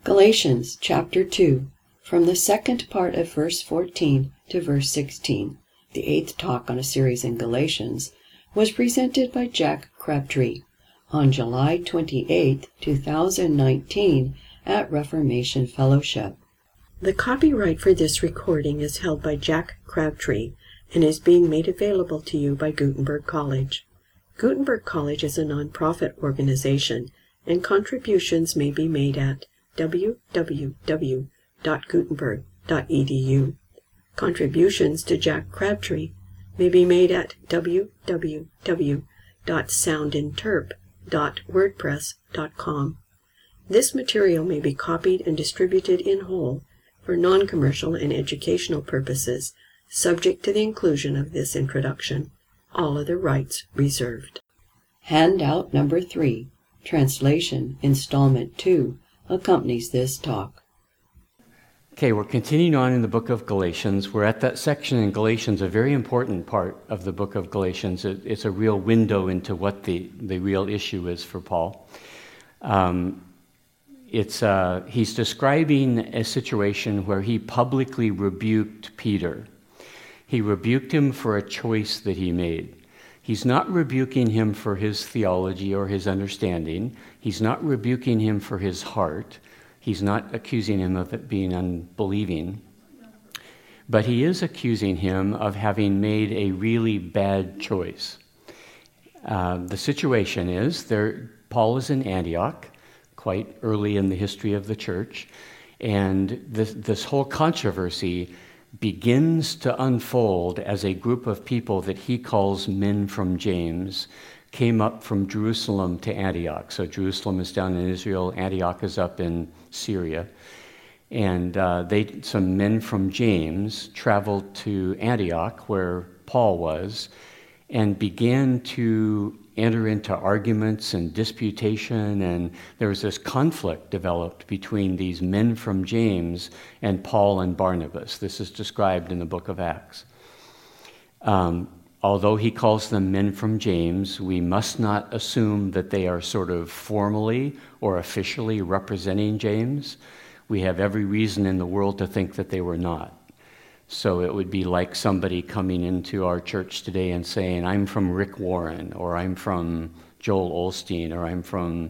Galatians chapter 2, from the second part of verse 14 to verse 16, the eighth talk on a series in Galatians, was presented by Jack Crabtree on July 28, 2019 at Reformation Fellowship. The copyright for this recording is held by Jack Crabtree and is being made available to you by Gutenberg College. Gutenberg College is a non-profit organization, and contributions may be made at www.gutenberg.edu. Contributions to Jack Crabtree may be made at www.soundinterp.wordpress.com. This material may be copied and distributed in whole for non-commercial and educational purposes, subject to the inclusion of this introduction. All other rights reserved. Handout number 3, Translation, Installment 2, accompanies this talk. Okay, we're continuing on in the book of Galatians. We're at that section in Galatians, a very important part of the book of Galatians. It's a real window into what the real issue is for Paul. He's describing a situation where he publicly rebuked Peter. He rebuked him for a choice that he made. He's not rebuking him for his theology or his understanding. He's not rebuking him for his heart. He's not accusing him of it being unbelieving. But he is accusing him of having made a really bad choice. The situation is, Paul is in Antioch, quite early in the history of the church, and this whole controversy begins to unfold as a group of people that he calls men from James came up from Jerusalem to Antioch. So Jerusalem is down in Israel, Antioch is up in Syria. And some men from James traveled to Antioch, where Paul was, and began to enter into arguments and disputation, and there was this conflict developed between these men from James and Paul and Barnabas. This is described in the book of Acts. Although he calls them men from James, we must not assume that they are sort of formally or officially representing James. We have every reason in the world to think that they were not. So it would be like somebody coming into our church today and saying, I'm from Rick Warren, or I'm from Joel Osteen, or I'm from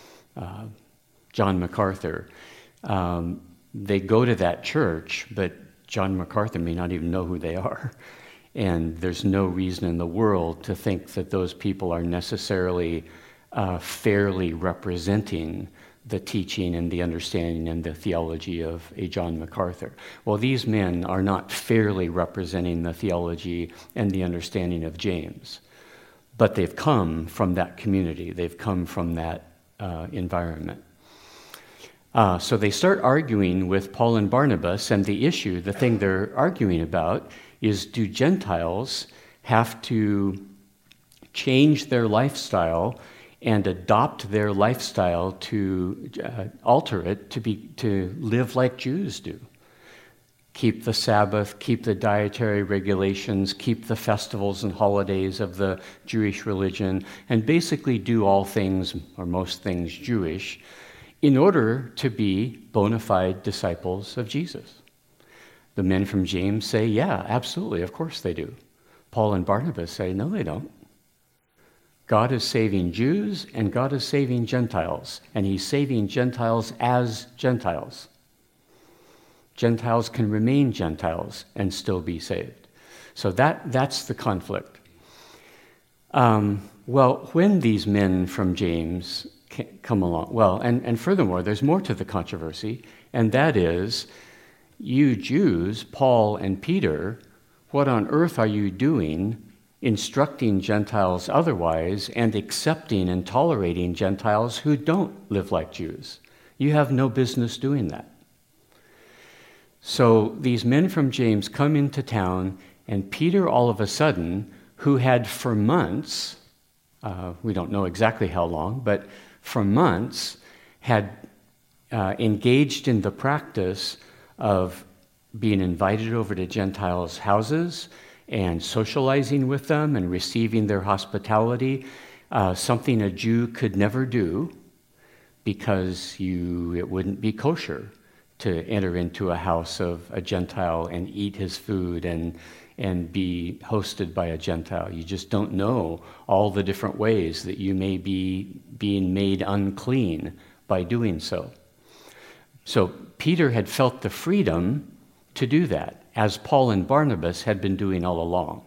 John MacArthur. They go to that church, but John MacArthur may not even know who they are. And there's no reason in the world to think that those people are necessarily fairly representing the teaching and the understanding and the theology of a John MacArthur. Well, these men are not fairly representing the theology and the understanding of James, but they've come from that community. They've come from that environment. So they start arguing with Paul and Barnabas, and the thing they're arguing about is, do Gentiles have to change their lifestyle and adopt their lifestyle to alter it to live like Jews do? Keep the Sabbath, keep the dietary regulations, keep the festivals and holidays of the Jewish religion, and basically do all things, or most things, Jewish, in order to be bona fide disciples of Jesus. The men from James say, yeah, absolutely, of course they do. Paul and Barnabas say, no, they don't. God is saving Jews and God is saving Gentiles, and he's saving Gentiles as Gentiles. Gentiles can remain Gentiles and still be saved. So that's the conflict. Well, when these men from James come along, and furthermore, there's more to the controversy, and that is, you Jews, Paul and Peter, what on earth are you doing instructing Gentiles otherwise and accepting and tolerating Gentiles who don't live like Jews? You have no business doing that. So these men from James come into town, and Peter all of a sudden, who had for months, we don't know exactly how long, but for months had engaged in the practice of being invited over to Gentiles' houses and socializing with them and receiving their hospitality, something a Jew could never do, because it wouldn't be kosher to enter into a house of a Gentile and eat his food and be hosted by a Gentile. You just don't know all the different ways that you may be being made unclean by doing so. So Peter had felt the freedom to do that, as Paul and Barnabas had been doing all along.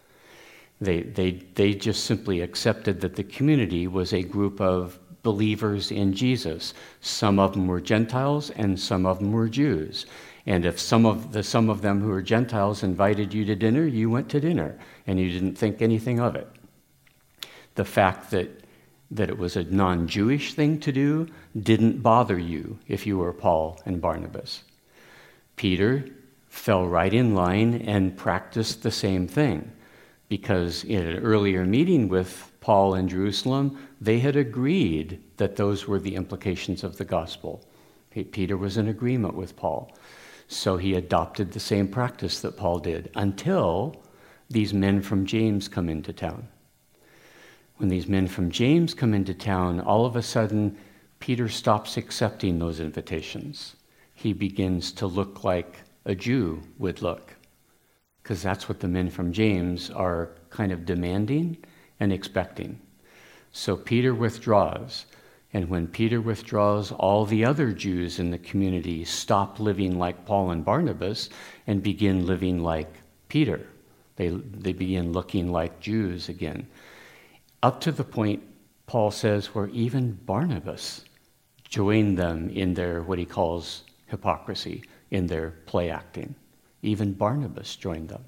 They just simply accepted that the community was a group of believers in Jesus. Some of them were Gentiles and some of them were Jews. And if some of them who were Gentiles invited you to dinner, you went to dinner and you didn't think anything of it. The fact that it was a non-Jewish thing to do didn't bother you if you were Paul and Barnabas. Peter fell right in line and practiced the same thing, because in an earlier meeting with Paul in Jerusalem, they had agreed that those were the implications of the gospel. Peter was in agreement with Paul. So he adopted the same practice that Paul did until these men from James come into town. When these men from James come into town, all of a sudden, Peter stops accepting those invitations. He begins to look like a Jew would look, because that's what the men from James are kind of demanding and expecting. So Peter withdraws, and when Peter withdraws, all the other Jews in the community stop living like Paul and Barnabas and begin living like Peter. They begin looking like Jews again. Up to the point, Paul says, where even Barnabas joined them in their, what he calls hypocrisy, in their play acting. Even Barnabas joined them.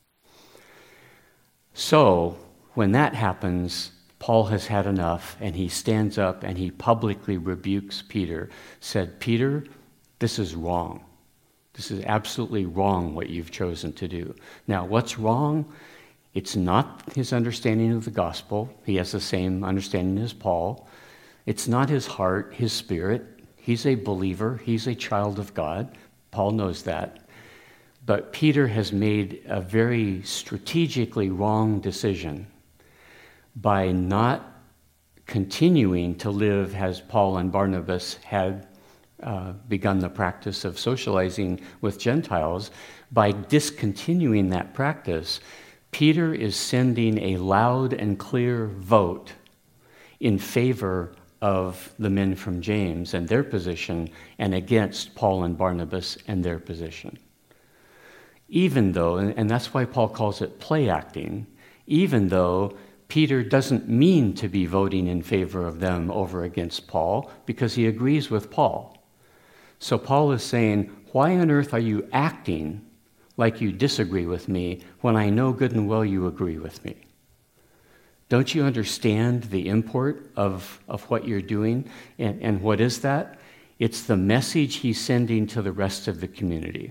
So, when that happens, Paul has had enough, and he stands up and he publicly rebukes Peter, said, Peter, this is wrong. This is absolutely wrong what you've chosen to do. Now, what's wrong? It's not his understanding of the gospel. He has the same understanding as Paul. It's not his heart, his spirit. He's a believer. He's a child of God. Paul knows that. But Peter has made a very strategically wrong decision by not continuing to live as Paul and Barnabas had begun the practice of socializing with Gentiles. By discontinuing that practice, Peter is sending a loud and clear vote in favor of the men from James and their position, and against Paul and Barnabas and their position. Even though, and that's why Paul calls it play acting, even though Peter doesn't mean to be voting in favor of them over against Paul, because he agrees with Paul. So Paul is saying, why on earth are you acting like you disagree with me when I know good and well you agree with me? Don't you understand the import of what you're doing? And what is that? It's the message he's sending to the rest of the community.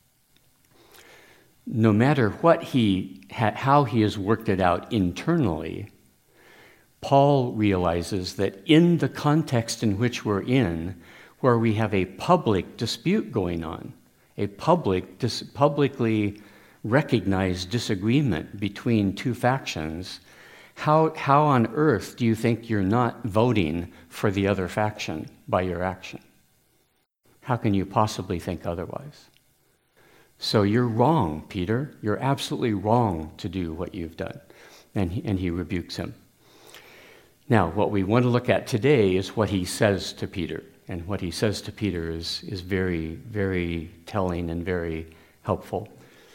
No matter how he has worked it out internally, Paul realizes that in the context in which we're in, where we have a public dispute going on, a publicly recognized disagreement between two factions, how on earth do you think you're not voting for the other faction by your action? How can you possibly think otherwise? So you're wrong, Peter. You're absolutely wrong to do what you've done. And he rebukes him. Now, what we want to look at today is what he says to Peter. And what he says to Peter is very, very telling and very helpful.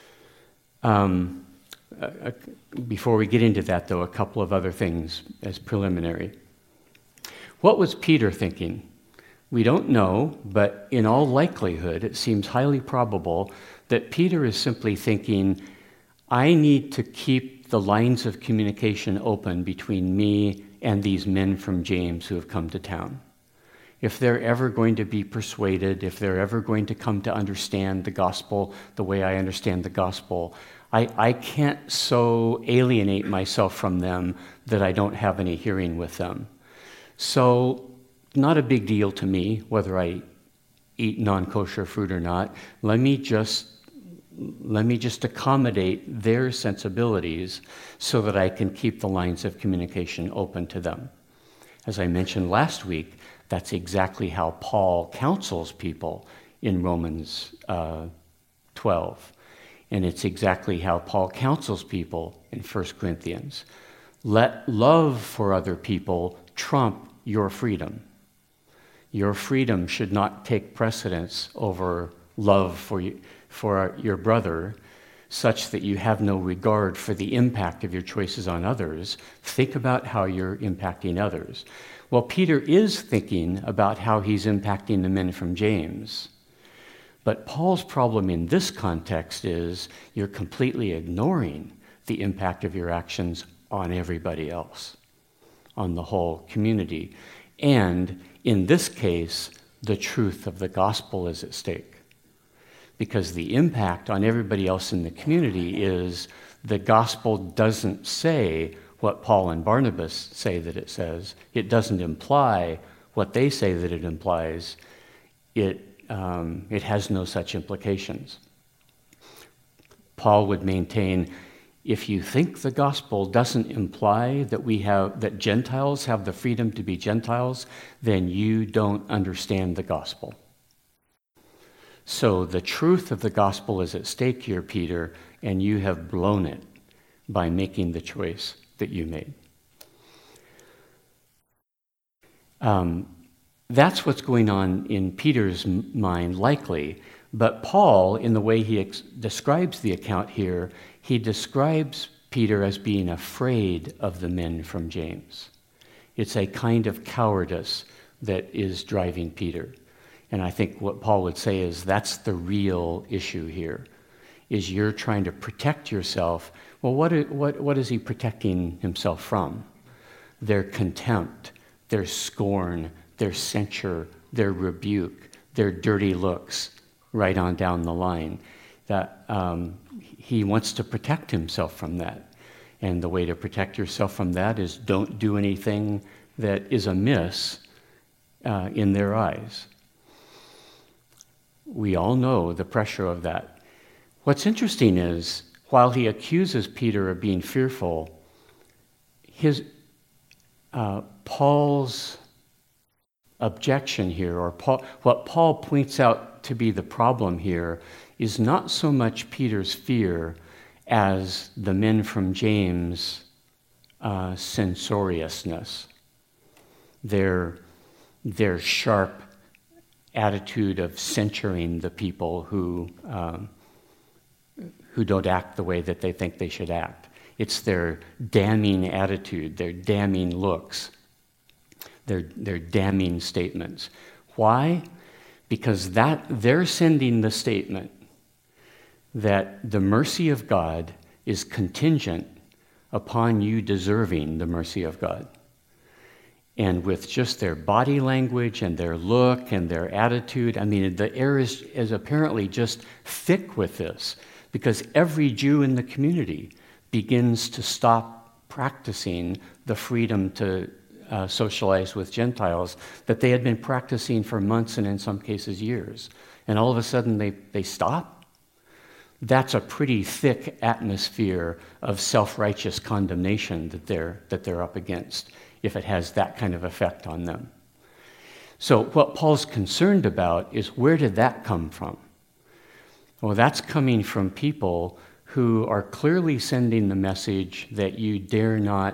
Before we get into that, though, a couple of other things as preliminary. What was Peter thinking? We don't know, but in all likelihood, it seems highly probable that Peter is simply thinking, I need to keep the lines of communication open between me and these men from James who have come to town. If they're ever going to be persuaded, if they're ever going to come to understand the gospel the way I understand the gospel, I can't so alienate myself from them that I don't have any hearing with them. So, not a big deal to me whether I eat non-kosher fruit or not. Let me just accommodate their sensibilities so that I can keep the lines of communication open to them. As I mentioned last week, That's exactly how Paul counsels people in Romans 12. And it's exactly how Paul counsels people in 1 Corinthians. Let love for other people trump your freedom. Your freedom should not take precedence over love for your brother, such that you have no regard for the impact of your choices on others. Think about how you're impacting others. Well, Peter is thinking about how he's impacting the men from James. But Paul's problem in this context is you're completely ignoring the impact of your actions on everybody else, on the whole community. And in this case, the truth of the gospel is at stake. Because the impact on everybody else in the community is the gospel doesn't say what Paul and Barnabas say that it says. It doesn't imply what they say that it implies. It has no such implications. Paul would maintain, if you think the gospel doesn't imply that Gentiles have the freedom to be Gentiles, then you don't understand the gospel. So the truth of the gospel is at stake here, Peter, and you have blown it by making the choice that you made. That's what's going on in Peter's mind, likely. But Paul, in the way he describes the account here, he describes Peter as being afraid of the men from James. It's a kind of cowardice that is driving Peter. And I think what Paul would say is that's the real issue here, is you're trying to protect yourself. Well, what is he protecting himself from? Their contempt, their scorn, their censure, their rebuke, their dirty looks, right on down the line. That he wants to protect himself from that. And the way to protect yourself from that is don't do anything that is amiss in their eyes. We all know the pressure of that. What's interesting is, while he accuses Peter of being fearful, Paul's objection here, or what Paul points out to be the problem here, is not so much Peter's fear as the men from James' censoriousness, their sharp attitude of censuring the people who don't act the way that they think they should act. It's their damning attitude, their damning looks, their damning statements. Why? Because they're sending the statement that the mercy of God is contingent upon you deserving the mercy of God. And with just their body language and their look and their attitude, I mean, the air is apparently just thick with this, because every Jew in the community begins to stop practicing the freedom to socialize with Gentiles that they had been practicing for months and in some cases years. And all of a sudden they stop. That's a pretty thick atmosphere of self-righteous condemnation that they're up against, if it has that kind of effect on them. So what Paul's concerned about is, where did that come from? Well, that's coming from people who are clearly sending the message that you dare not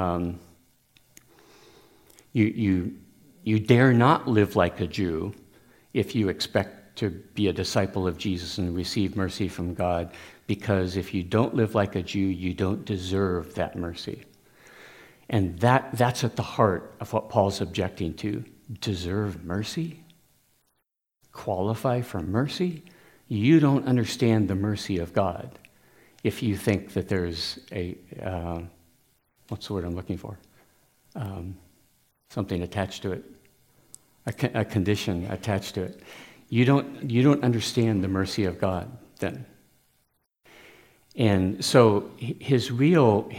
you dare not live like a Jew if you expect to be a disciple of Jesus and receive mercy from God, because if you don't live like a Jew, you don't deserve that mercy. And that's at the heart of what Paul's objecting to. Deserve mercy? Qualify for mercy? You don't understand the mercy of God if you think that there's what's the word I'm looking for? Something attached to it. A condition attached to it. You don't understand the mercy of God then. And so his real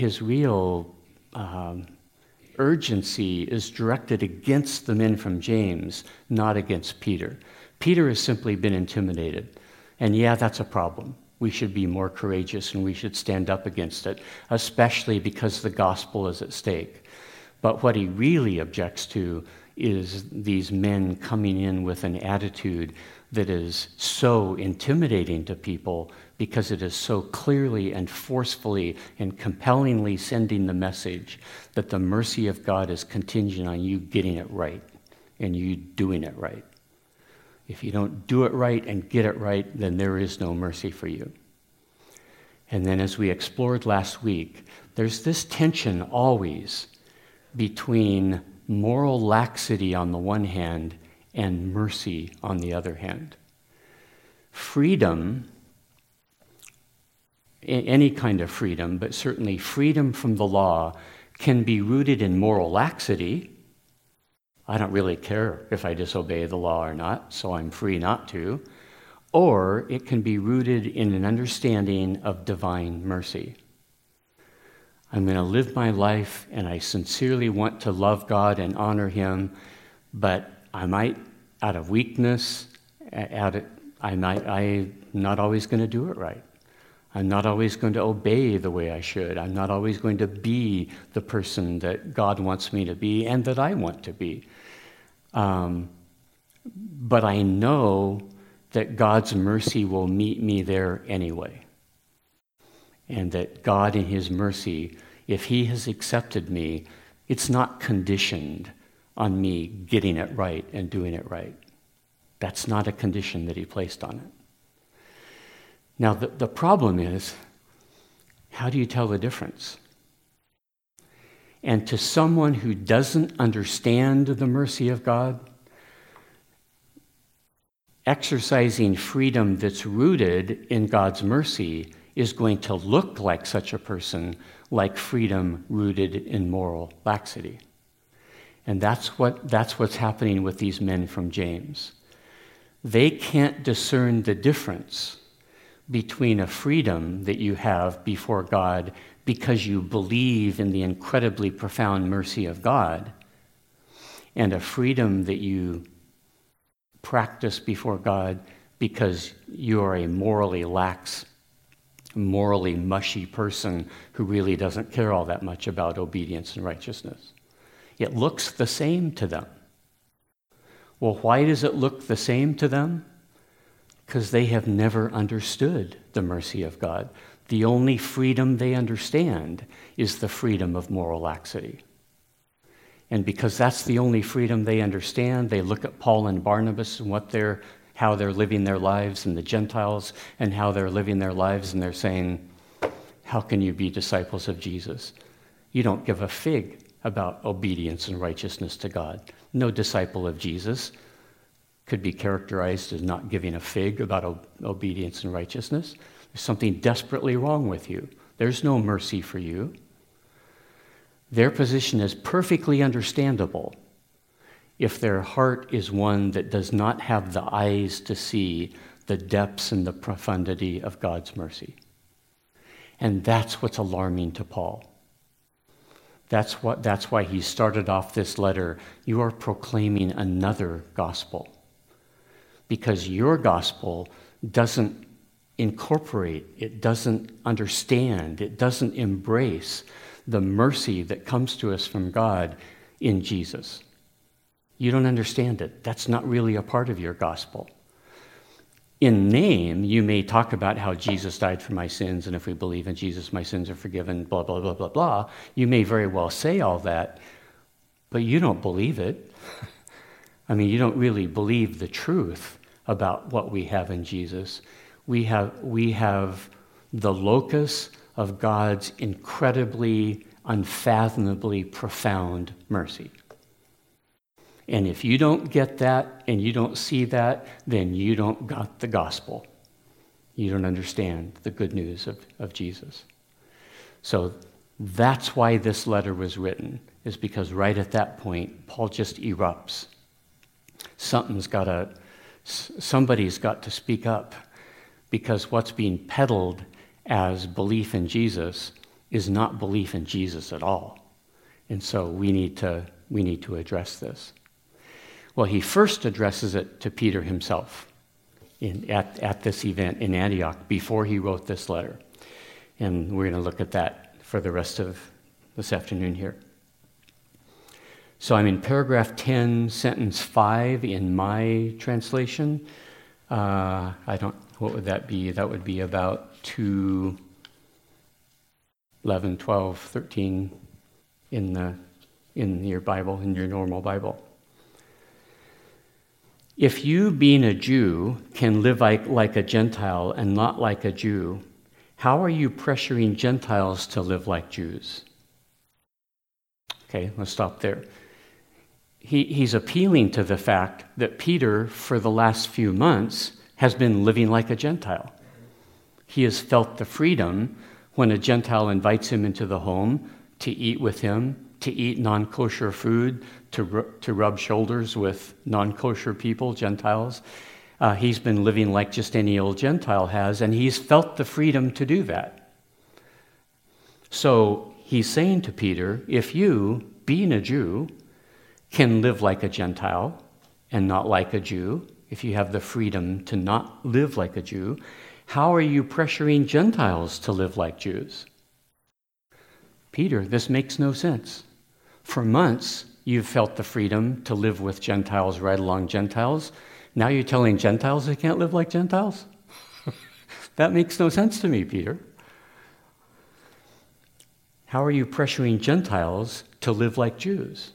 urgency is directed against the men from James, not against Peter. Peter has simply been intimidated. And yeah, that's a problem. We should be more courageous and we should stand up against it, especially because the gospel is at stake. But what he really objects to is these men coming in with an attitude that is so intimidating to people because it is so clearly and forcefully and compellingly sending the message that the mercy of God is contingent on you getting it right and you doing it right. If you don't do it right and get it right, then there is no mercy for you. And then as we explored last week, there's this tension always between moral laxity on the one hand and mercy on the other hand. Freedom, any kind of freedom, but certainly freedom from the law, can be rooted in moral laxity. I don't really care if I disobey the law or not, so I'm free not to. Or it can be rooted in an understanding of divine mercy. I'm going to live my life, and I sincerely want to love God and honor Him, but I might, out of weakness, I'm not always going to do it right. I'm not always going to obey the way I should. I'm not always going to be the person that God wants me to be and that I want to be. But I know that God's mercy will meet me there anyway. And that God in His mercy, if He has accepted me, it's not conditioned on me getting it right and doing it right. That's not a condition that He placed on it. Now, the problem is, how do you tell the difference? And to someone who doesn't understand the mercy of God, exercising freedom that's rooted in God's mercy is going to look like such a person, like freedom rooted in moral laxity. And that's what's happening with these men from James. They can't discern the difference between a freedom that you have before God because you believe in the incredibly profound mercy of God, and a freedom that you practice before God because you are a morally lax, morally mushy person who really doesn't care all that much about obedience and righteousness. It looks the same to them. Well, why does it look the same to them? Because they have never understood the mercy of God. The only freedom they understand is the freedom of moral laxity. And because that's the only freedom they understand, they look at Paul and Barnabas and how they're living their lives, and the Gentiles and how they're living their lives, and they're saying, how can you be disciples of Jesus? You don't give a fig about obedience and righteousness to God. No disciple of Jesus could be characterized as not giving a fig about obedience and righteousness. There's something desperately wrong with you. There's no mercy for you. Their position is perfectly understandable if their heart is one that does not have the eyes to see the depths and the profundity of God's mercy. And that's what's alarming to Paul. That's why he started off this letter. You are proclaiming another gospel. Because your gospel doesn't incorporate, it doesn't understand, it doesn't embrace the mercy that comes to us from God in Jesus. You don't understand it. That's not really a part of your gospel. In name, you may talk about how Jesus died for my sins, and if we believe in Jesus, my sins are forgiven, blah, blah, blah, blah, blah. You may very well say all that, but you don't believe it. I mean, you don't really believe the truth about what we have in Jesus. We have the locus of God's incredibly, unfathomably profound mercy. And if you don't get that and you don't see that, then you don't got the gospel. You don't understand the good news of Jesus. So that's why this letter was written, is because right at that point, Paul just erupts. Somebody's got to speak up, because what's being peddled as belief in Jesus is not belief in Jesus at all. And so we need to address this. Well, he first addresses it to Peter himself at this event in Antioch before he wrote this letter. And we're going to look at that for the rest of this afternoon here. So I'm in paragraph 10, sentence 5 in my translation. What would that be? That would be about 2, 11, 12, 13 in your Bible, in your normal Bible. If you, being a Jew, can live like a Gentile and not like a Jew, how are you pressuring Gentiles to live like Jews? Okay, let's stop there. He's appealing to the fact that Peter, for the last few months, has been living like a Gentile. He has felt the freedom when a Gentile invites him into the home to eat with him, to eat non-kosher food, to rub shoulders with non-kosher people, Gentiles. He's been living like just any old Gentile has, and he's felt the freedom to do that. So he's saying to Peter, if you, being a Jew, can live like a Gentile and not like a Jew, if you have the freedom to not live like a Jew, how are you pressuring Gentiles to live like Jews? Peter, this makes no sense. For months, you've felt the freedom to live with Gentiles right along Gentiles. Now you're telling Gentiles they can't live like Gentiles? That makes no sense to me, Peter. How are you pressuring Gentiles to live like Jews?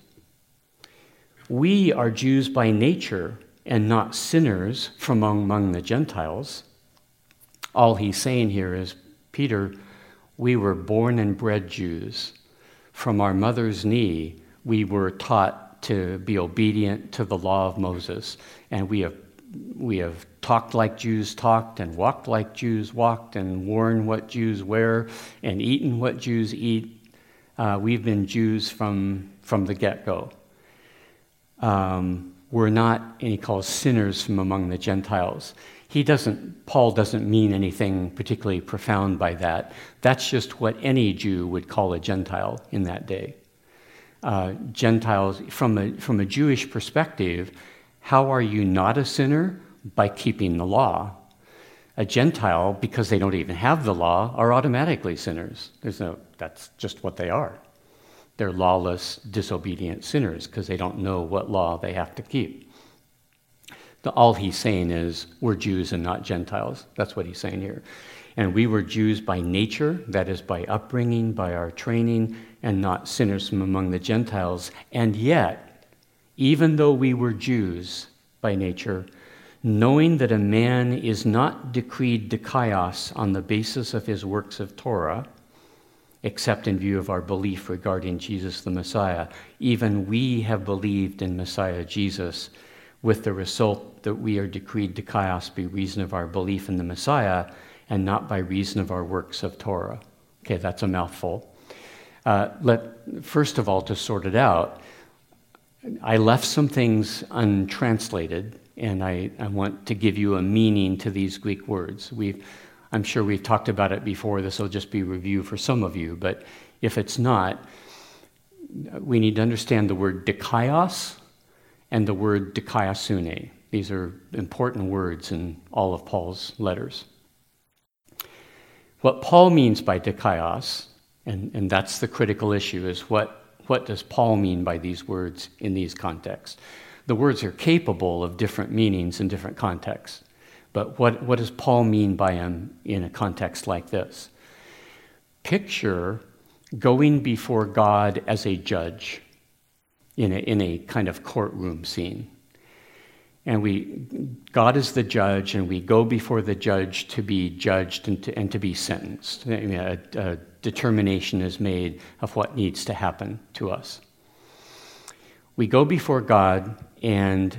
We are Jews by nature and not sinners from among the Gentiles. All he's saying here is, Peter, we were born and bred Jews. From our mother's knee, we were taught to be obedient to the law of Moses, and we have talked like Jews talked, and walked like Jews walked, and worn what Jews wear, and eaten what Jews eat. We've been Jews from the get-go. We're not, and he calls sinners from among the Gentiles. Paul doesn't mean anything particularly profound by that. That's just what any Jew would call a Gentile in that day. Gentiles, from a Jewish perspective, how are you not a sinner? By keeping the law. A Gentile, because they don't even have the law, are automatically sinners. That's just what they are. They're lawless, disobedient sinners because they don't know what law they have to keep. All he's saying is, we're Jews and not Gentiles. That's what he's saying here. And we were Jews by nature, that is by upbringing, by our training, and not sinners from among the Gentiles. And yet, even though we were Jews by nature, knowing that a man is not decreed dikaios on the basis of his works of Torah, except in view of our belief regarding Jesus the Messiah, even we have believed in Messiah Jesus, with the result that we are decreed dikaios by reason of our belief in the Messiah and not by reason of our works of Torah. Okay, that's a mouthful. First of all, to sort it out, I left some things untranslated, and I want to give you a meaning to these Greek words. I'm sure we've talked about it before. This will just be review for some of you, but if it's not, we need to understand the word dikaios and the word dikaiosune. These are important words in all of Paul's letters. What Paul means by dikaios, and that's the critical issue, is what does Paul mean by these words in these contexts? The words are capable of different meanings in different contexts. But what does Paul mean by them in a context like this? Picture going before God as a judge in a kind of courtroom scene. And God is the judge, and we go before the judge to be judged and to be sentenced. A determination is made of what needs to happen to us. We go before God, and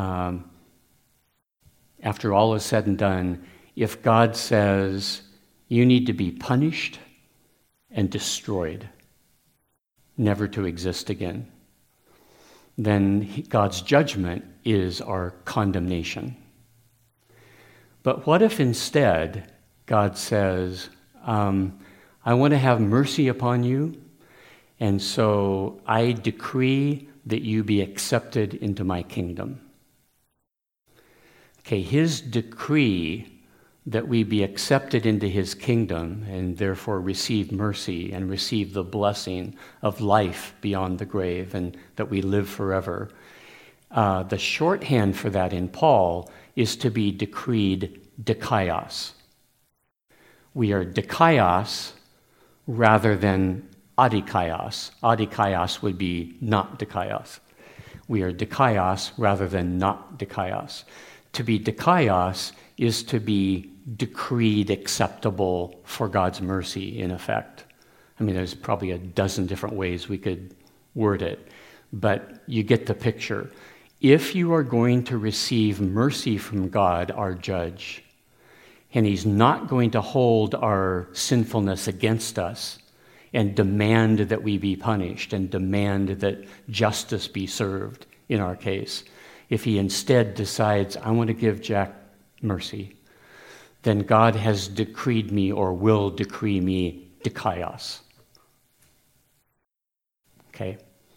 after all is said and done, if God says, you need to be punished and destroyed, never to exist again, then God's judgment is our condemnation. But what if instead God says, I want to have mercy upon you, and so I decree that you be accepted into my kingdom. Okay, his decree that we be accepted into his kingdom and therefore receive mercy and receive the blessing of life beyond the grave and that we live forever. The shorthand for that in Paul is to be decreed dikaios. We are dikaios rather than adikaios. Adikaios would be not dikaios. We are dikaios rather than not dikaios. To be dikaios is to be decreed acceptable for God's mercy, in effect. I mean, there's probably a dozen different ways we could word it, but you get the picture. If you are going to receive mercy from God, our judge, and he's not going to hold our sinfulness against us and demand that we be punished and demand that justice be served in our case, if he instead decides, I want to give Jack mercy, then God has decreed me or will decree me dikaios. Okay?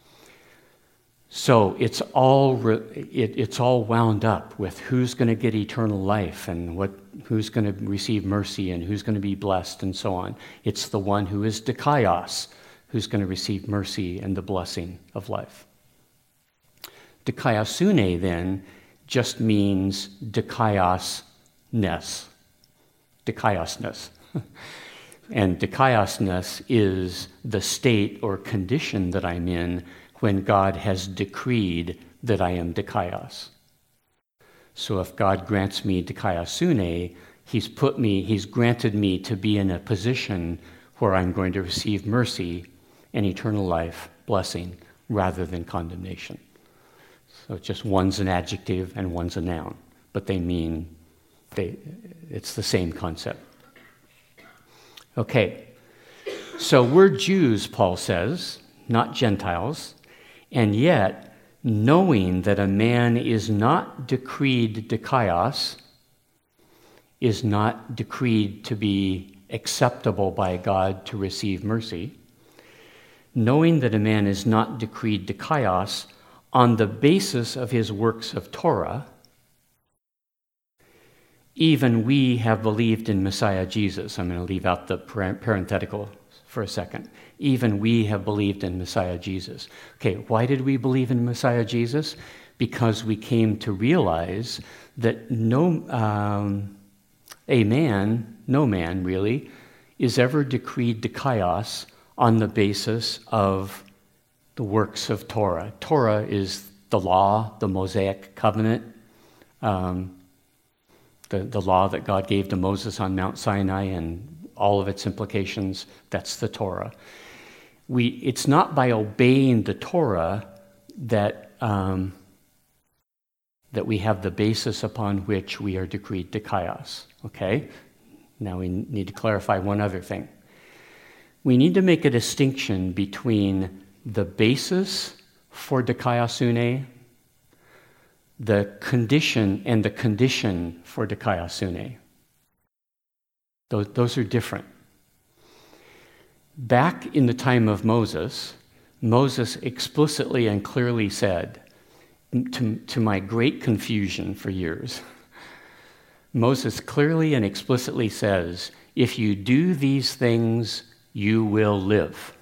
So it's all wound up with who's going to get eternal life and who's going to receive mercy and who's going to be blessed and so on. It's the one who is dikaios who's going to receive mercy and the blessing of life. Dikaiosune then just means dikaiosness. Dikaiosness. And dikaiosness is the state or condition that I'm in when God has decreed that I am dikaios. So if God grants me dikaiosune, he's granted me to be in a position where I'm going to receive mercy and eternal life, blessing, rather than condemnation. So just one's an adjective and one's a noun, but it's the same concept. Okay, so we're Jews, Paul says, not Gentiles, and yet, knowing that a man is not decreed dikaios, is not decreed to be acceptable by God to receive mercy, knowing that a man is not decreed dikaios on the basis of his works of Torah, even we have believed in Messiah Jesus. I'm going to leave out the parenthetical for a second. Even we have believed in Messiah Jesus. Okay, why did we believe in Messiah Jesus? Because we came to realize that no man really, is ever decreed dikaios on the basis of the works of Torah. Torah is the law, the Mosaic covenant, the law that God gave to Moses on Mount Sinai and all of its implications. That's the Torah. It's not by obeying the Torah that we have the basis upon which we are decreed dikaios. Okay? Now we need to clarify one other thing. We need to make a distinction between the basis for dikaiosune, the condition, and the condition for dikaiosune. Those are different. Back in the time of Moses explicitly and clearly said, to my great confusion for years, Moses clearly and explicitly says, if you do these things, you will live.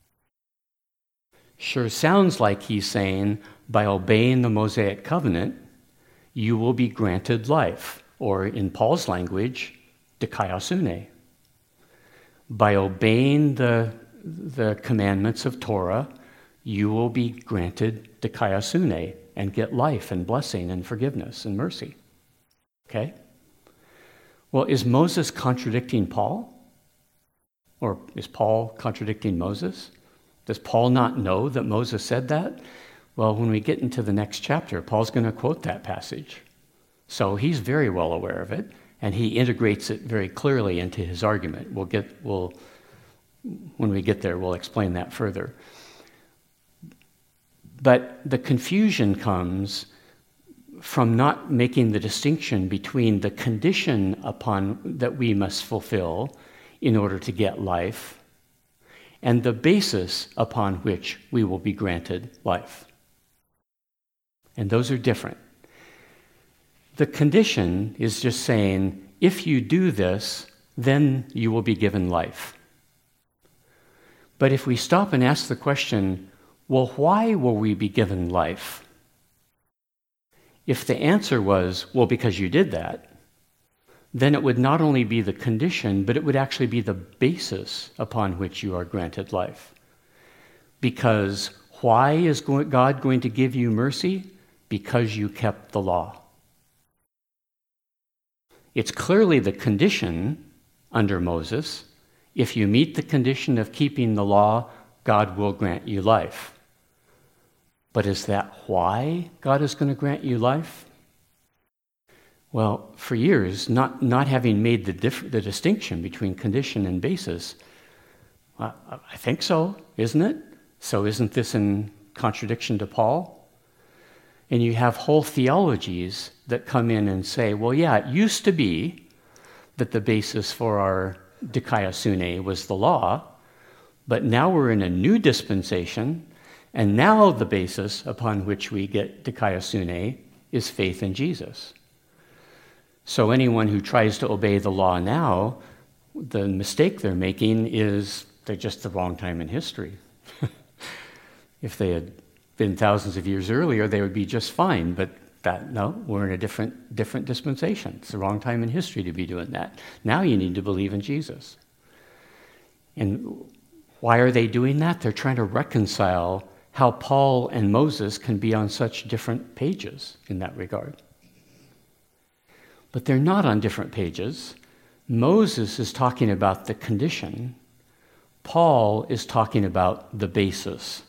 Sure sounds like he's saying, by obeying the Mosaic covenant, you will be granted life, or in Paul's language, dikaiosune. By obeying the commandments of Torah, you will be granted dikaiosune and get life and blessing and forgiveness and mercy. Okay? Well, is Moses contradicting Paul? Or is Paul contradicting Moses? Does Paul not know that Moses said that? Well, when we get into the next chapter, Paul's going to quote that passage. So he's very well aware of it, and he integrates it very clearly into his argument. When we get there, we'll explain that further. But the confusion comes from not making the distinction between the condition that we must fulfill in order to get life and the basis upon which we will be granted life. And those are different. The condition is just saying, if you do this, then you will be given life. But if we stop and ask the question, well, why will we be given life? If the answer was, well, because you did that, then it would not only be the condition, but it would actually be the basis upon which you are granted life. Because why is God going to give you mercy? Because you kept the law. It's clearly the condition under Moses. If you meet the condition of keeping the law, God will grant you life. But is that why God is going to grant you life? Well, for years, not having made the distinction between condition and basis, I think so, isn't it? So isn't this in contradiction to Paul? And you have whole theologies that come in and say, well, yeah, it used to be that the basis for our dikaiosune was the law, but now we're in a new dispensation, and now the basis upon which we get dikaiosune is faith in Jesus. So anyone who tries to obey the law now, the mistake they're making is they're just the wrong time in history. If they had been thousands of years earlier, they would be just fine. But no, we're in a different dispensation. It's the wrong time in history to be doing that. Now you need to believe in Jesus. And why are they doing that? They're trying to reconcile how Paul and Moses can be on such different pages in that regard. But they're not on different pages. Moses is talking about the condition. Paul is talking about the basis.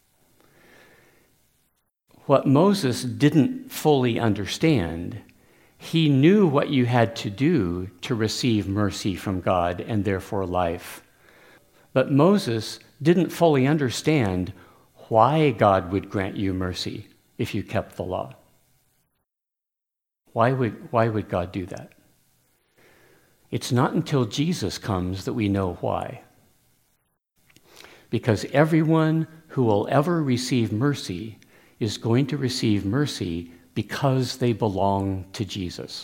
What Moses didn't fully understand, he knew what you had to do to receive mercy from God and therefore life. But Moses didn't fully understand why God would grant you mercy if you kept the law. Why would God do that? It's not until Jesus comes that we know why. Because everyone who will ever receive mercy is going to receive mercy because they belong to Jesus.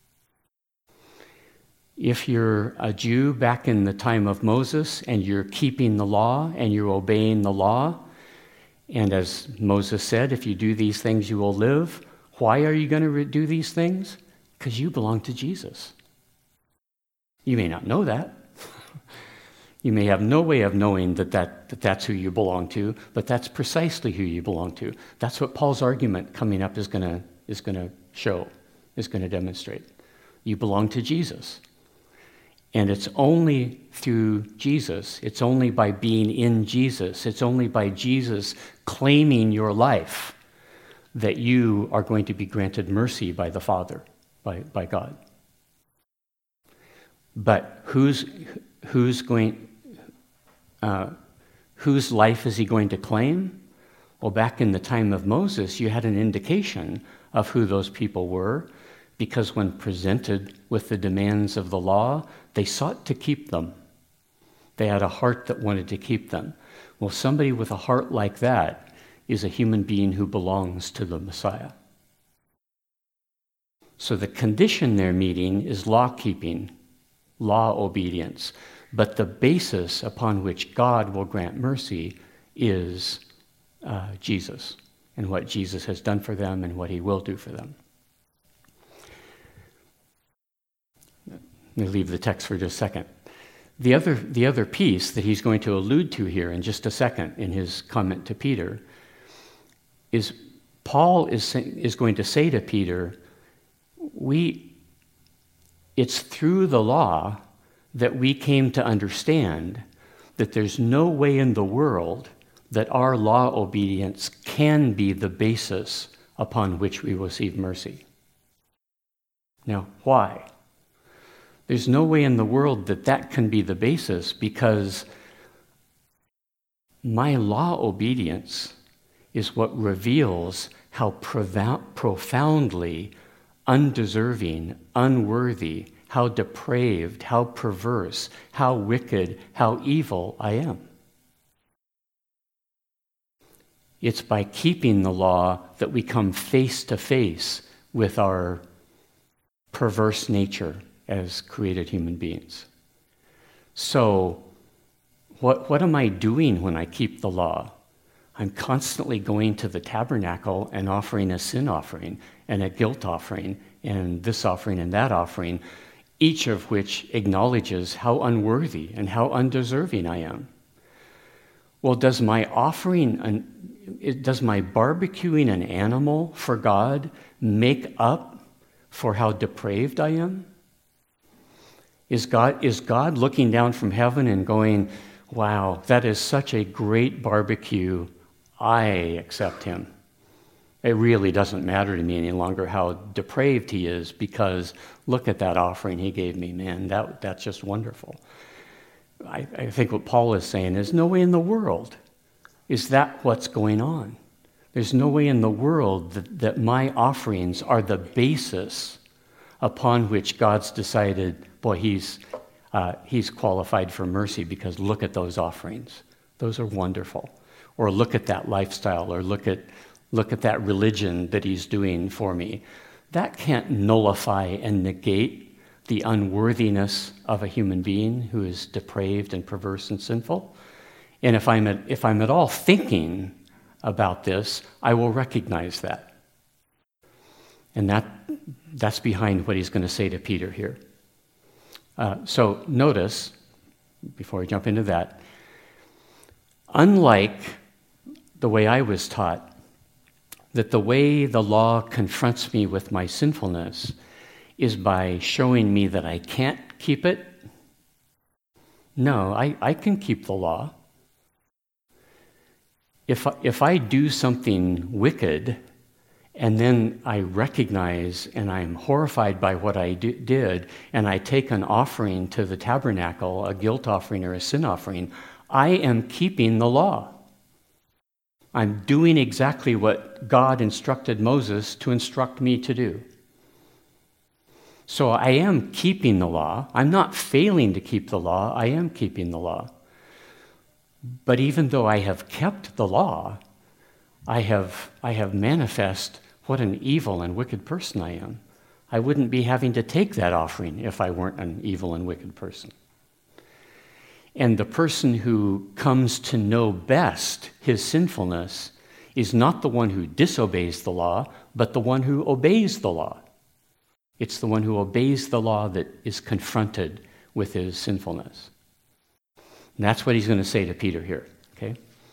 If you're a Jew back in the time of Moses and you're keeping the law and you're obeying the law, and as Moses said, if you do these things, you will live. Why are you going to do these things? Because you belong to Jesus. You may not know that. You may have no way of knowing that's who you belong to, but that's precisely who you belong to. That's what Paul's argument coming up is going to show, is going to demonstrate. You belong to Jesus. And it's only through Jesus, it's only by being in Jesus, it's only by Jesus claiming your life that you are going to be granted mercy by the Father, by God. But whose life is he going to claim? Well, back in the time of Moses, you had an indication of who those people were, because when presented with the demands of the law, they sought to keep them. They had a heart that wanted to keep them. Well, somebody with a heart like that is a human being who belongs to the Messiah. So the condition they're meeting is law-keeping, law obedience. But the basis upon which God will grant mercy is Jesus and what Jesus has done for them and what he will do for them. Let me leave the text for just a second. The other piece that he's going to allude to here in just a second in his comment to Peter is Paul is going to say to Peter, it's through the law that we came to understand that there's no way in the world that our law obedience can be the basis upon which we receive mercy. Now, why? There's no way in the world that can be the basis, because my law obedience is what reveals how profoundly undeserving, unworthy, how depraved, how perverse, how wicked, how evil I am. It's by keeping the law that we come face to face with our perverse nature as created human beings. So, what am I doing when I keep the law? I'm constantly going to the tabernacle and offering a sin offering and a guilt offering and this offering and that offering, each of which acknowledges how unworthy and how undeserving I am. Well, does my barbecuing an animal for God make up for how depraved I am? Is God looking down from heaven and going, wow, that is such a great barbecue, I accept him. It really doesn't matter to me any longer how depraved he is, because look at that offering he gave me, man, that's just wonderful. I think what Paul is saying is no way in the world is that what's going on. There's no way in the world that my offerings are the basis upon which God's decided, boy, he's qualified for mercy because look at those offerings. Those are wonderful. Or look at that lifestyle, or look at that religion that he's doing for me. That can't nullify and negate the unworthiness of a human being who is depraved and perverse and sinful. And if I'm at all thinking about this, I will recognize that. And that's behind what he's going to say to Peter here. So notice, before I jump into that, unlike the way I was taught, that the way the law confronts me with my sinfulness is by showing me that I can't keep it. No, I can keep the law. If I do something wicked, and then I recognize and I'm horrified by what I did, and I take an offering to the tabernacle, a guilt offering or a sin offering, I am keeping the law. I'm doing exactly what God instructed Moses to instruct me to do. So I am keeping the law. I'm not failing to keep the law. I am keeping the law. But even though I have kept the law, I have manifest what an evil and wicked person I am. I wouldn't be having to take that offering if I weren't an evil and wicked person. And the person who comes to know best his sinfulness is not the one who disobeys the law, but the one who obeys the law. It's the one who obeys the law that is confronted with his sinfulness. And that's what he's going to say to Peter here, okay?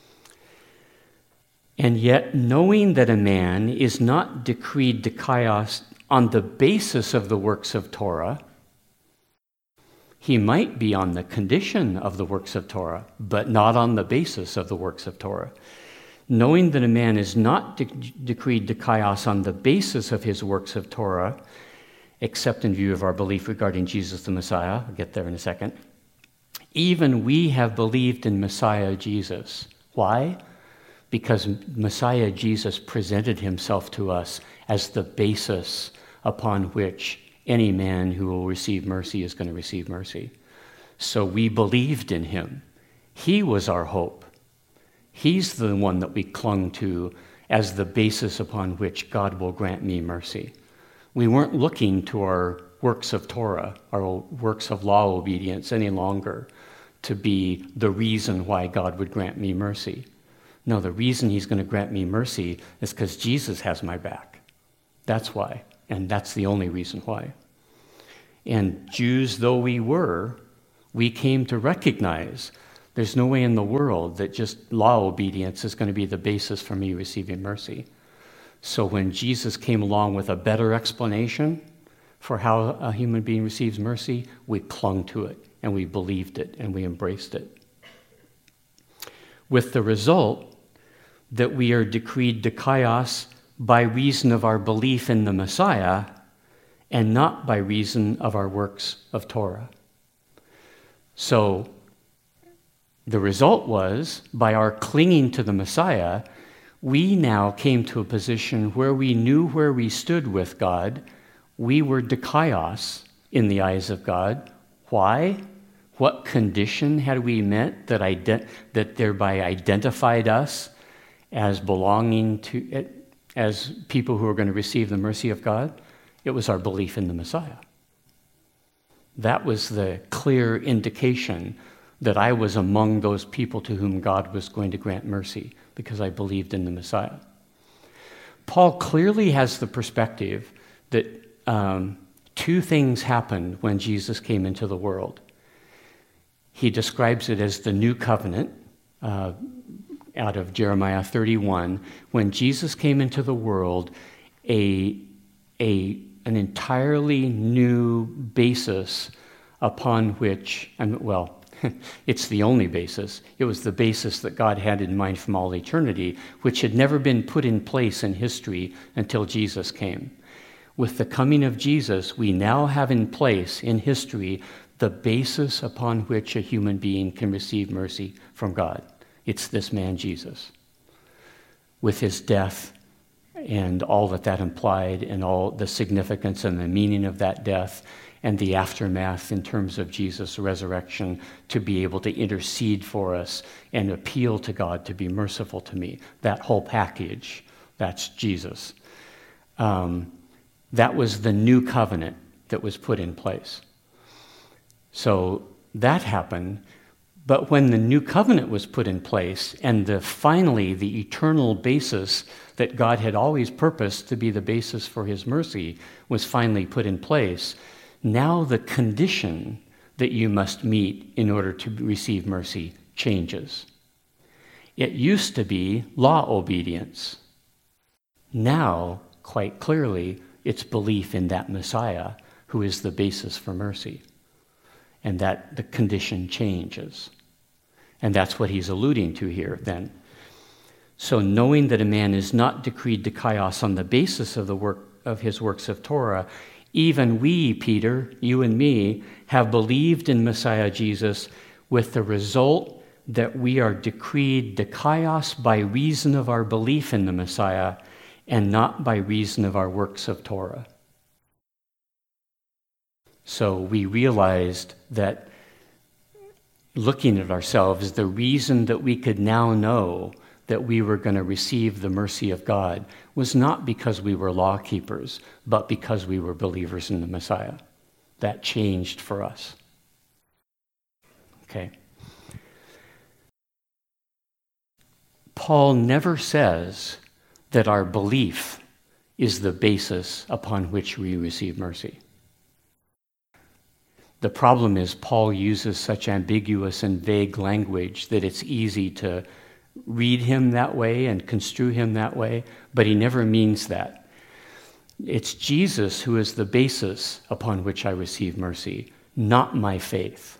And yet, knowing that a man is not decreed dikaios on the basis of the works of Torah, he might be on the condition of the works of Torah, but not on the basis of the works of Torah. Knowing that a man is not decreed dikaios on the basis of his works of Torah, except in view of our belief regarding Jesus the Messiah, I'll get there in a second, even we have believed in Messiah Jesus. Why? Because Messiah Jesus presented himself to us as the basis upon which any man who will receive mercy is going to receive mercy. So we believed in him. He was our hope. He's the one that we clung to as the basis upon which God will grant me mercy. We weren't looking to our works of Torah, our works of law obedience any longer to be the reason why God would grant me mercy. No, the reason he's going to grant me mercy is because Jesus has my back. That's why. And that's the only reason why. And Jews though we were, we came to recognize there's no way in the world that just law obedience is going to be the basis for me receiving mercy. So when Jesus came along with a better explanation for how a human being receives mercy, we clung to it, and we believed it, and we embraced it. With the result that we are decreed dikaios by reason of our belief in the Messiah and not by reason of our works of Torah. So the result was, by our clinging to the Messiah, we now came to a position where we knew where we stood with God. We were dikaios in the eyes of God. Why? What condition had we met that thereby identified us as belonging to it, as people who are going to receive the mercy of God? It was our belief in the Messiah. That was the clear indication that I was among those people to whom God was going to grant mercy, because I believed in the Messiah. Paul clearly has the perspective that two things happened when Jesus came into the world. He describes it as the new covenant, out of Jeremiah 31. When Jesus came into the world, an entirely new basis upon which, it's the only basis. It was the basis that God had in mind from all eternity, which had never been put in place in history until Jesus came. With the coming of Jesus, we now have in place in history the basis upon which a human being can receive mercy from God. It's this man, Jesus, with his death and all that implied, and all the significance and the meaning of that death, and the aftermath in terms of Jesus' resurrection to be able to intercede for us and appeal to God to be merciful to me. That whole package, that's Jesus. That was the new covenant that was put in place. So that happened. But when the new covenant was put in place, and finally the eternal basis that God had always purposed to be the basis for his mercy was finally put in place, now the condition that you must meet in order to receive mercy changes. It used to be law obedience. Now, quite clearly, it's belief in that Messiah who is the basis for mercy, and that the condition changes. And that's what he's alluding to here then. So knowing that a man is not decreed to Kaios on the basis of the work of his works of Torah, even we, Peter, you and me, have believed in Messiah Jesus with the result that we are decreed dikaios by reason of our belief in the Messiah and not by reason of our works of Torah. So we realized that looking at ourselves, the reason that we could now know that we were going to receive the mercy of God was not because we were law keepers, but because we were believers in the Messiah. That changed for us. Okay. Paul never says that our belief is the basis upon which we receive mercy. The problem is Paul uses such ambiguous and vague language that it's easy to read him that way and construe him that way, but he never means that. It's Jesus who is the basis upon which I receive mercy, not my faith.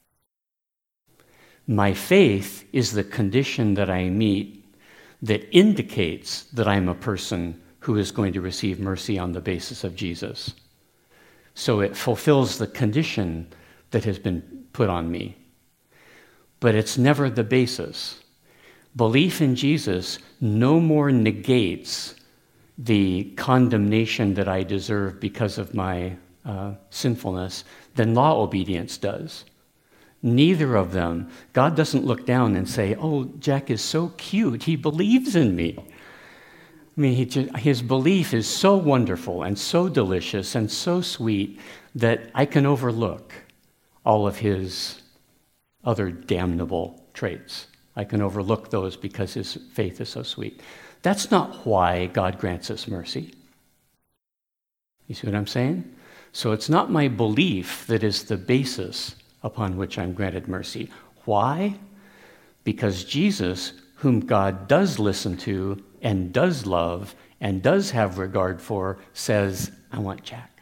My faith is the condition that I meet that indicates that I'm a person who is going to receive mercy on the basis of Jesus. So it fulfills the condition that has been put on me. But it's never the basis. Belief in Jesus no more negates the condemnation that I deserve because of my sinfulness than law obedience does. Neither of them. God doesn't look down and say, "Oh, Jack is so cute, he believes in me." I mean, his belief is so wonderful and so delicious and so sweet that I can overlook all of his other damnable traits. I can overlook those because his faith is so sweet. That's not why God grants us mercy. You see what I'm saying? So it's not my belief that is the basis upon which I'm granted mercy. Why? Because Jesus, whom God does listen to and does love and does have regard for, says, "I want Jack.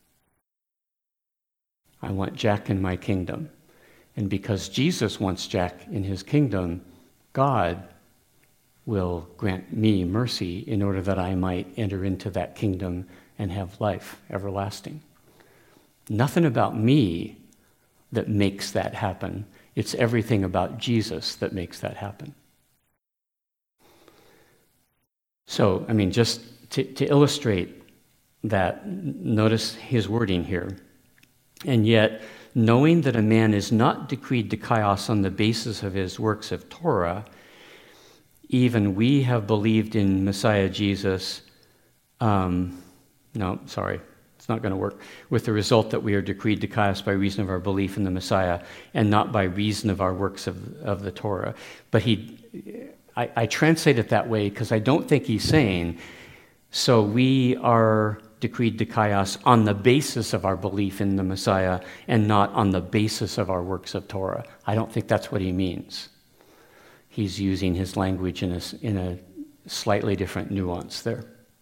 I want Jack in my kingdom." And because Jesus wants Jack in his kingdom, God will grant me mercy in order that I might enter into that kingdom and have life everlasting. Nothing about me that makes that happen. It's everything about Jesus that makes that happen. So, I mean, just to illustrate that, notice his wording here. And yet, knowing that a man is not decreed dikaios on the basis of his works of Torah, even we have believed in Messiah Jesus. It's not going to work. With the result that we are decreed dikaios by reason of our belief in the Messiah and not by reason of our works of the Torah. But I translate it that way because I don't think he's saying, so we are decreed dikaios on the basis of our belief in the Messiah and not on the basis of our works of Torah. I don't think that's what he means. He's using his language in a slightly different nuance there.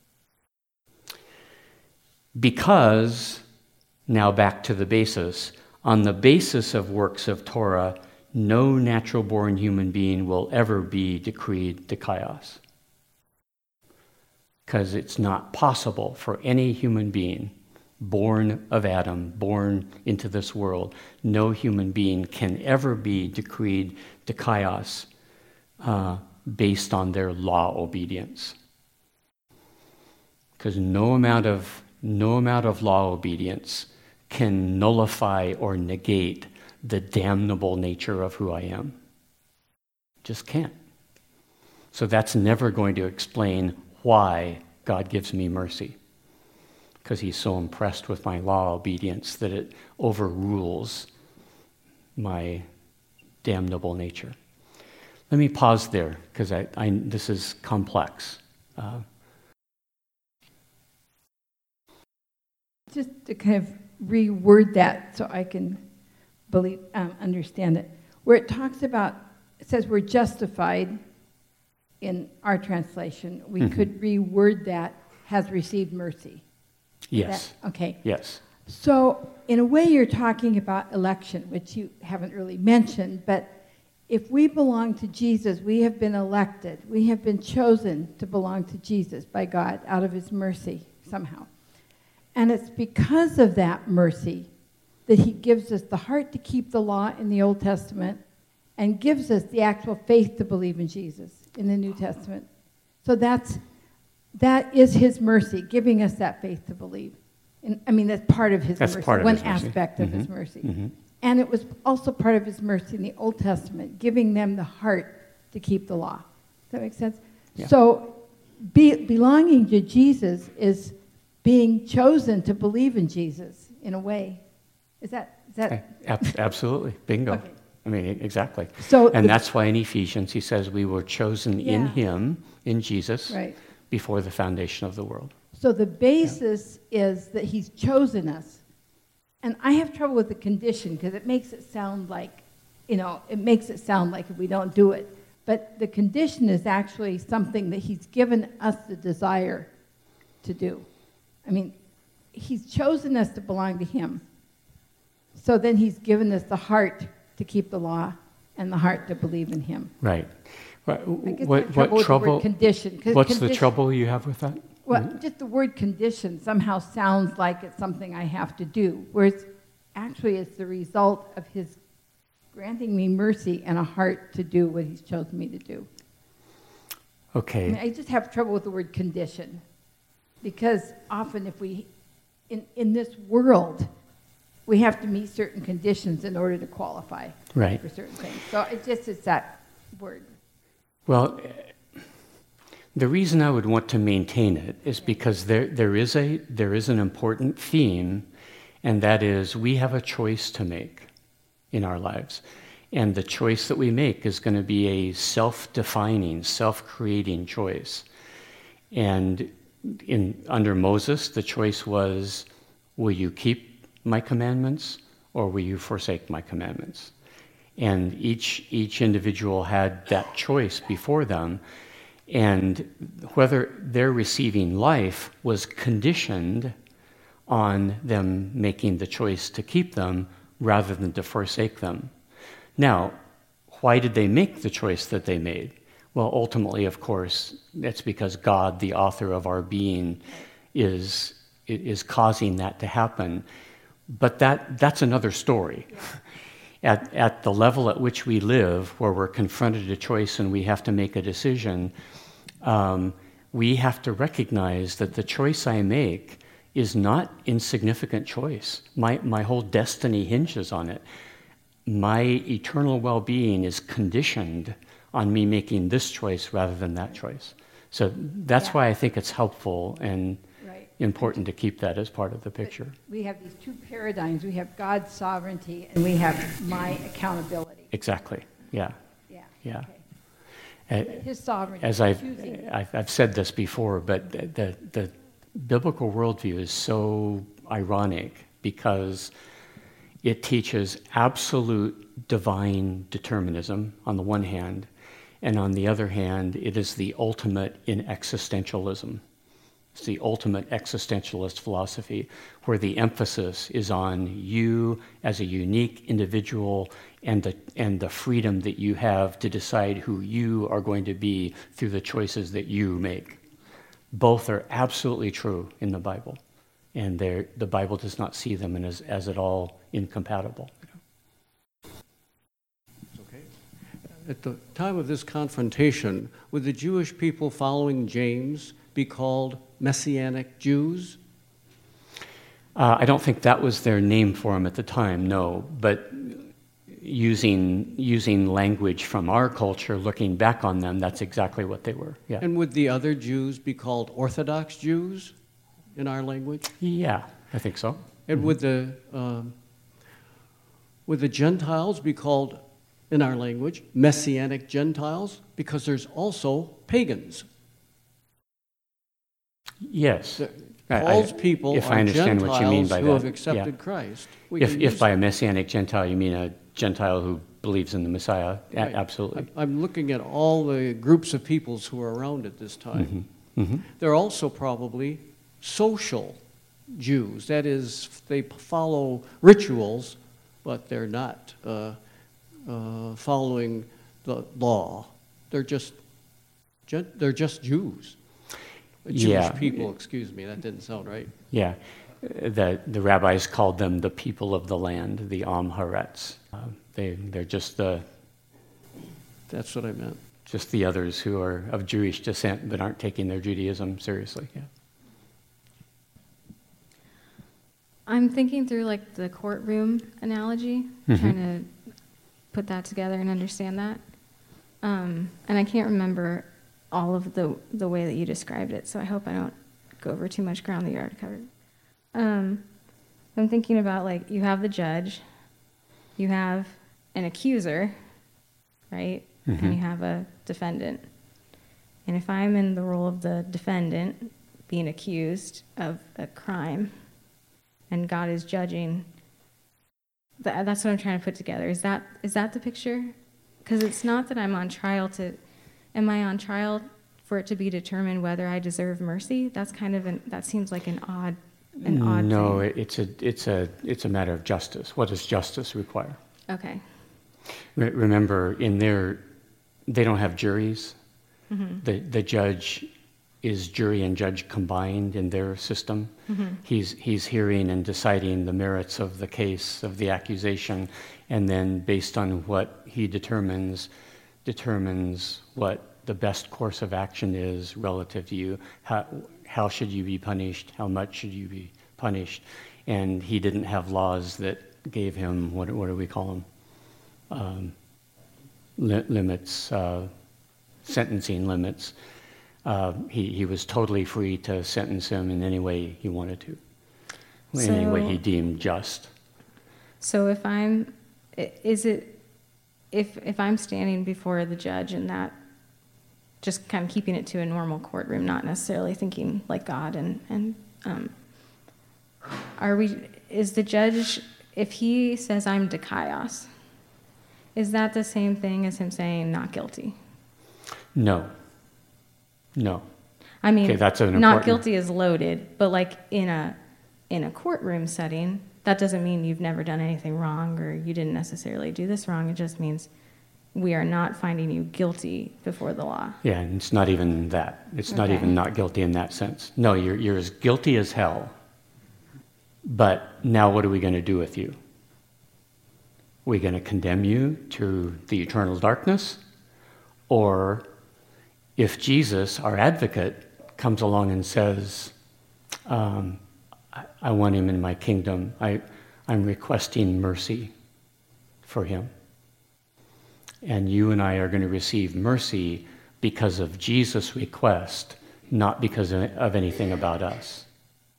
Because, now back to the basis, on the basis of works of Torah, no natural-born human being will ever be decreed dikaios. Because it's not possible for any human being born of Adam, born into this world, no human being can ever be decreed dikaios based on their law obedience. Because no amount of law obedience can nullify or negate the damnable nature of who I am. Just can't. So that's never going to explain why God gives me mercy. Because he's so impressed with my law obedience that it overrules my damnable nature. Let me pause there, because this is complex. Just to kind of reword that so I can understand it. Where it talks about, it says we're justified in our translation. We could reword that, has received mercy. Yes. Okay. Yes. So in a way you're talking about election, which you haven't really mentioned, but if we belong to Jesus, we have been elected. We have been chosen to belong to Jesus by God out of his mercy somehow. And it's because of that mercy that he gives us the heart to keep the law in the Old Testament and gives us the actual faith to believe in Jesus in the New Testament. So that is his mercy, giving us that faith to believe. That's part of his mercy, one aspect of his mercy. Mm-hmm. And it was also part of his mercy in the Old Testament, giving them the heart to keep the law. Does that make sense? Yeah. So belonging to Jesus is being chosen to believe in Jesus in a way. Is that? Absolutely. Bingo. Okay. Exactly. So that's why in Ephesians he says we were chosen in him, in Jesus, right, before the foundation of the world. So the basis is that he's chosen us. And I have trouble with the condition because it makes it sound like, if we don't do it. But the condition is actually something that he's given us the desire to do. He's chosen us to belong to him. So then he's given us the heart to keep the law and the heart to believe in him. Right. What trouble? Condition. What's the trouble you have with that? Well, just the word condition somehow sounds like it's something I have to do, whereas actually it's the result of his granting me mercy and a heart to do what he's chosen me to do. Okay. I just have trouble with the word condition, because often if we, in this world, we have to meet certain conditions in order to qualify for certain things. So it's that word. Well, the reason I would want to maintain it is because there is an important theme, and that is we have a choice to make in our lives. And the choice that we make is going to be a self-defining, self-creating choice. And under Moses, the choice was, will you keep my commandments or will you forsake my commandments? And each individual had that choice before them. And whether they're receiving life was conditioned on them making the choice to keep them rather than to forsake them. Now, why did they make the choice that they made? Well, ultimately, of course, that's because God, the author of our being, is causing that to happen. But that's another story. At the level at which we live, where we're confronted a choice and we have to make a decision, we have to recognize that the choice I make is not insignificant choice. My whole destiny hinges on it. My eternal well-being is conditioned on me making this choice rather than that choice. So that's why I think it's helpful and important to keep that as part of the picture. We have these two paradigms. We have God's sovereignty and we have my accountability. Exactly. Yeah. Yeah. Yeah. Okay. His sovereignty. As choosing. I've said this before, but the biblical worldview is so ironic because it teaches absolute divine determinism on the one hand, and on the other hand, it is the ultimate in existentialism. It's the ultimate existentialist philosophy where the emphasis is on you as a unique individual and the freedom that you have to decide who you are going to be through the choices that you make. Both are absolutely true in the Bible, and the Bible does not see them as at all incompatible. Okay. At the time of this confrontation, would the Jewish people following James be called Messianic Jews? I don't think that was their name for them at the time, no. But using language from our culture, looking back on them, that's exactly what they were. Yeah. And would the other Jews be called Orthodox Jews in our language? Yeah, I think so. And would the Gentiles be called, in our language, Messianic Gentiles? Because there's also pagans. Yes. Paul's people if are I understand Gentiles what you mean by who that, have accepted yeah. Christ. If by a Messianic Gentile you mean a Gentile who believes in the Messiah, Right. absolutely. I'm looking at all the groups of peoples who are around at this time. Mm-hmm. They're also probably social Jews. That is, they follow rituals, but they're not following the law. They're just Jews. Jewish people, excuse me, that didn't sound right. Yeah. The rabbis called them the people of the land, the Am Haaretz. They're just That's what I meant. just the others who are of Jewish descent but aren't taking their Judaism seriously. Yeah. I'm thinking through like the courtroom analogy, trying to put that together and understand that. And I can't remember all of the way that you described it, so I hope I don't go over too much ground that you already covered. I'm thinking about, like, you have the judge, you have an accuser, right? And you have a defendant. And if I'm in the role of the defendant being accused of a crime and God is judging, that's what I'm trying to put together. Is that the picture? Because it's not that I'm on trial am I on trial for it to be determined whether I deserve mercy? That's that seems like an odd No, thing. it's a matter of justice. What does justice require? Okay. Remember, they don't have juries. The judge is jury and judge combined in their system. He's hearing and deciding the merits of the case, of the accusation, and then based on what he determines what the best course of action is relative to you. How should you be punished? How much should you be punished? And he didn't have laws that gave him, what do we call them? Limits, sentencing limits. He was totally free to sentence him in any way he wanted to, in any way he deemed just. So if I'm standing before the judge and that, just kind of keeping it to a normal courtroom, not necessarily thinking like God, is the judge, if he says I'm dikaios, is that the same thing as him saying not guilty? No. I mean, Okay, that's an not important- guilty is loaded, but like in a courtroom setting, that doesn't mean you've never done anything wrong or you didn't necessarily do this wrong. It just means we are not finding you guilty before the law. Yeah, and it's not even that. It's not Okay. even not guilty in that sense. No, you're as guilty as hell. But now what are we going to do with you? We're going to condemn you to the eternal darkness? Or if Jesus, our advocate, comes along and says, I want him in my kingdom, I'm requesting mercy for him. And you and I are going to receive mercy because of Jesus' request, not because of anything about us.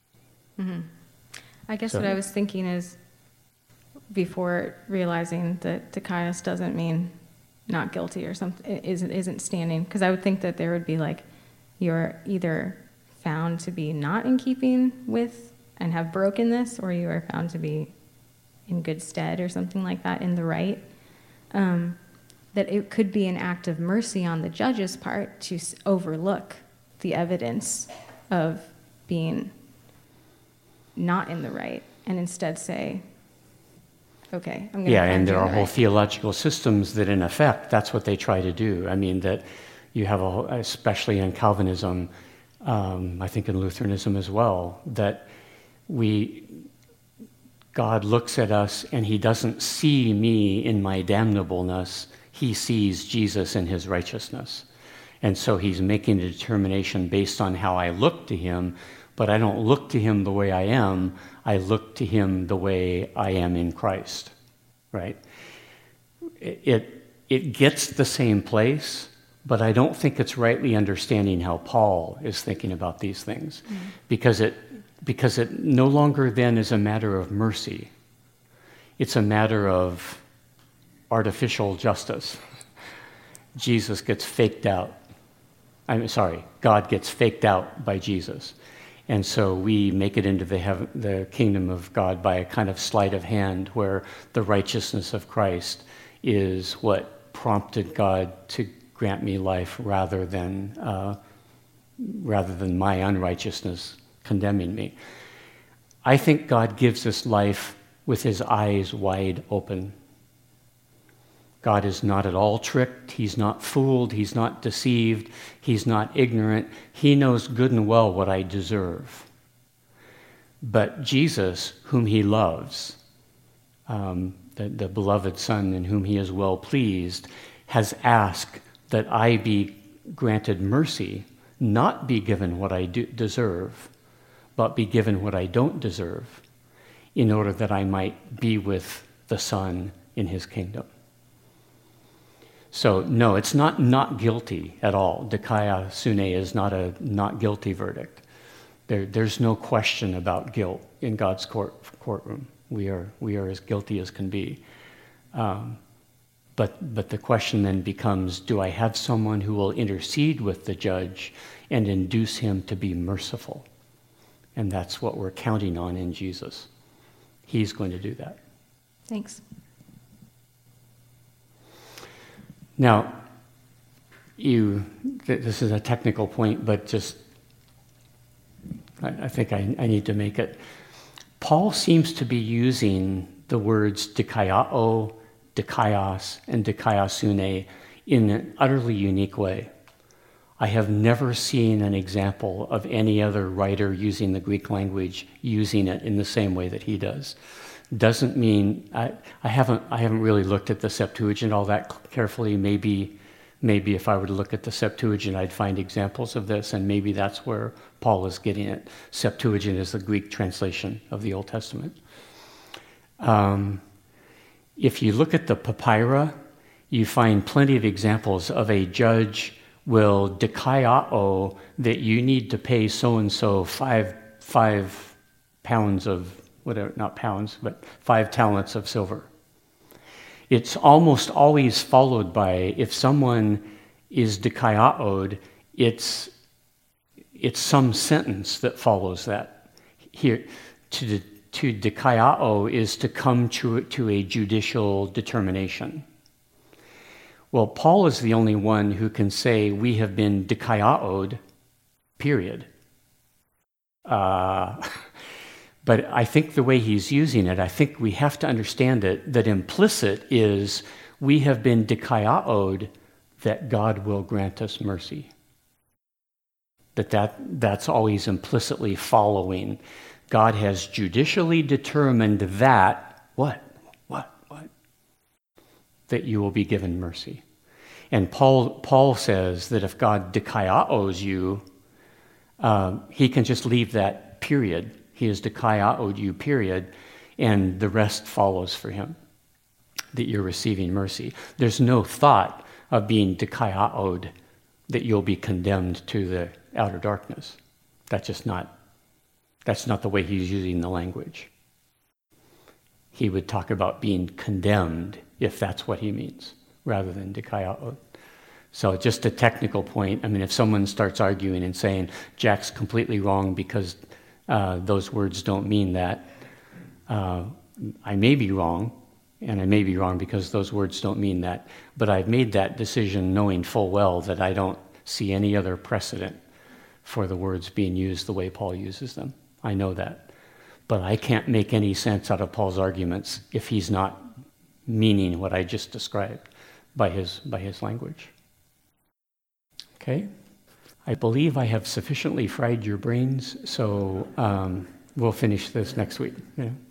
I guess So- what I was thinking is, before realizing that dikaios doesn't mean not guilty or something, isn't standing, because I would think that there would be like, you're either found to be not in keeping with and have broken this, or you are found to be in good stead or something like that, in the right. That it could be an act of mercy on the judge's part to overlook the evidence of being not in the right, and instead say, okay, I'm going to Yeah, find and there you in are the whole right. theological systems that, in effect, that's what they try to do. I mean, that you have, especially in Calvinism, I think in Lutheranism as well, that God looks at us and he doesn't see me in my damnableness, he sees Jesus in his righteousness. And so he's making a determination based on how I look to him, but I don't look to him the way I am, I look to him the way I am in Christ, right? It gets the same place, but I don't think it's rightly understanding how Paul is thinking about these things, because it no longer then is a matter of mercy. It's a matter of artificial justice. Jesus gets faked out. God gets faked out by Jesus. And so we make it into the kingdom of God by a kind of sleight of hand, where the righteousness of Christ is what prompted God to grant me life rather than my unrighteousness condemning me. I think God gives us life with his eyes wide open. God is not at all tricked. He's not fooled. He's not deceived. He's not ignorant. He knows good and well what I deserve. But Jesus, whom he loves, the beloved Son in whom he is well pleased, has asked that I be granted mercy, not be given what I deserve, but be given what I don't deserve, in order that I might be with the Son in his kingdom. So, no, it's not guilty at all. Dikaiosune is not a not guilty verdict. There's no question about guilt in God's courtroom. We are as guilty as can be. But the question then becomes, do I have someone who will intercede with the judge and induce him to be merciful? And that's what we're counting on in Jesus. He's going to do that. Thanks. Now, this is a technical point, but just I think I need to make it. Paul seems to be using the words dikaiao, dikaios, and dikaiosune in an utterly unique way. I have never seen an example of any other writer using the Greek language using it in the same way that he does. Doesn't mean I haven't really looked at the Septuagint all that carefully. Maybe if I were to look at the Septuagint, I'd find examples of this, and maybe that's where Paul is getting it. Septuagint is the Greek translation of the Old Testament. If you look at the papyra, you find plenty of examples of a judge will dikaiao that you need to pay so-and-so 5 pounds of, whatever, not pounds, but 5 talents of silver. It's almost always followed by, if someone is dikaiao'd, it's some sentence that follows that. Here, to dikaiao is to come to a judicial determination. Well, Paul is the only one who can say we have been dikaiao'd, period. But I think the way he's using it, I think we have to understand it, that implicit is we have been dikaiao'd that God will grant us mercy. That's always implicitly following. God has judicially determined that, what? That you will be given mercy. And Paul says that if God dikaiaos you, he can just leave that period. He has dikaiao'd you, period, and the rest follows for him, that you're receiving mercy. There's no thought of being dikaiao'd that you'll be condemned to the outer darkness. That's That's not the way he's using the language. He would talk about being condemned, if that's what he means, rather than dikaiao. So just a technical point, I mean, if someone starts arguing and saying, Jack's completely wrong because those words don't mean that, I may be wrong, and I may be wrong because those words don't mean that, but I've made that decision knowing full well that I don't see any other precedent for the words being used the way Paul uses them. I know that. But I can't make any sense out of Paul's arguments if he's not meaning what I just described by his language. Okay? I believe I have sufficiently fried your brains, so we'll finish this next week. Yeah.